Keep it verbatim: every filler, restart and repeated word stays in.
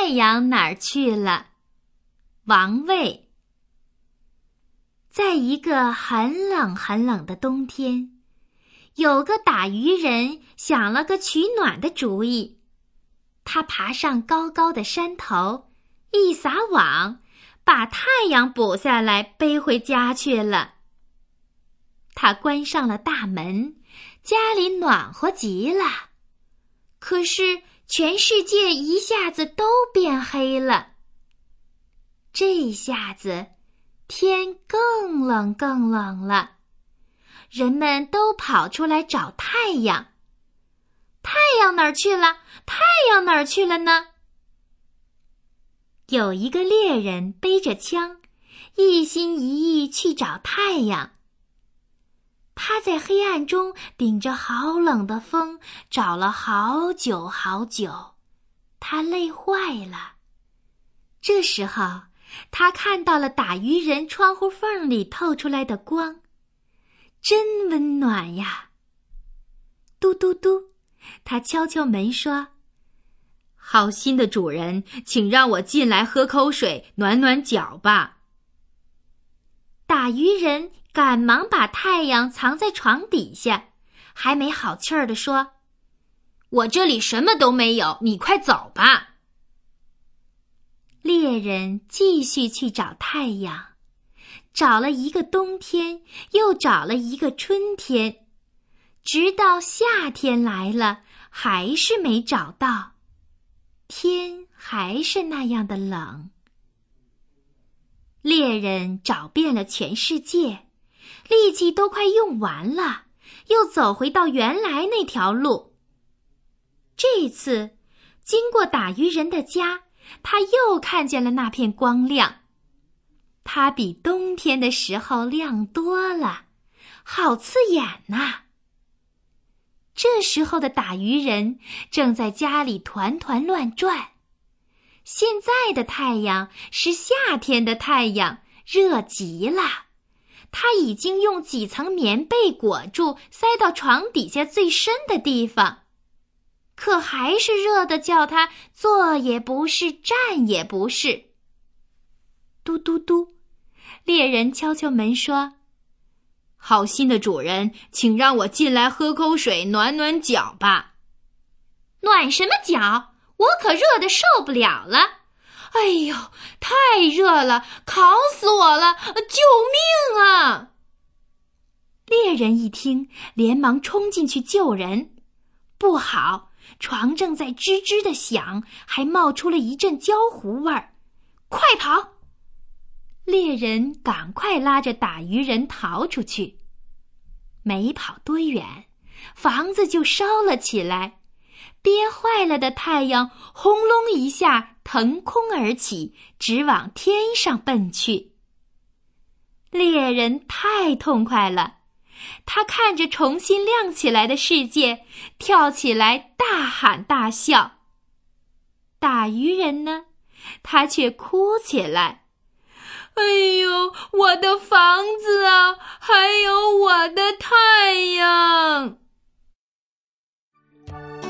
阳哪儿去了？王卫。在一个很冷很冷的冬天，有个打渔人想了个取暖的主意。他爬上高高的山头，一撒网，把太阳捕下来背回家去了。他关上了大门，家里暖和极了。可是全世界一下子都变黑了。这下子天更冷更冷了，人们都跑出来找太阳。太阳哪儿去了？太阳哪儿去了呢？有一个猎人背着枪，一心一意去找太阳。他在黑暗中顶着好冷的风，找了好久好久，他累坏了。这时候，他看到了打渔人窗户缝里透出来的光，真温暖呀！嘟嘟嘟，他敲敲门说：“好心的主人，请让我进来喝口水，暖暖脚吧。”打渔人赶忙把太阳藏在床底下，还没好气儿地说：“我这里什么都没有，你快走吧。”猎人继续去找太阳，找了一个冬天，又找了一个春天，直到夏天来了，还是没找到，天还是那样的冷。猎人找遍了全世界，力气都快用完了，又走回到原来那条路。这次经过打渔人的家，他又看见了那片光亮，它比冬天的时候亮多了，好刺眼呐！这时候的打渔人正在家里团团乱转。现在的太阳是夏天的太阳，热极了。他已经用几层棉被裹住，塞到床底下最深的地方，可还是热得叫他坐也不是，站也不是。嘟嘟嘟，猎人敲敲门说：“好心的主人，请让我进来喝口水，暖暖脚吧。”“暖什么脚？我可热得受不了了！哎呦，太热了，烤死我了！救命啊！”猎人一听，连忙冲进去救人。不好，床正在吱吱地响，还冒出了一阵焦糊味儿。快跑！猎人赶快拉着打渔人逃出去。没跑多远，房子就烧了起来，憋坏了的太阳轰隆一下腾空而起，直往天上奔去。猎人太痛快了，他看着重新亮起来的世界，跳起来大喊大笑。打渔人呢，他却哭起来：“哎呦，我的房子啊，还有我的太阳！”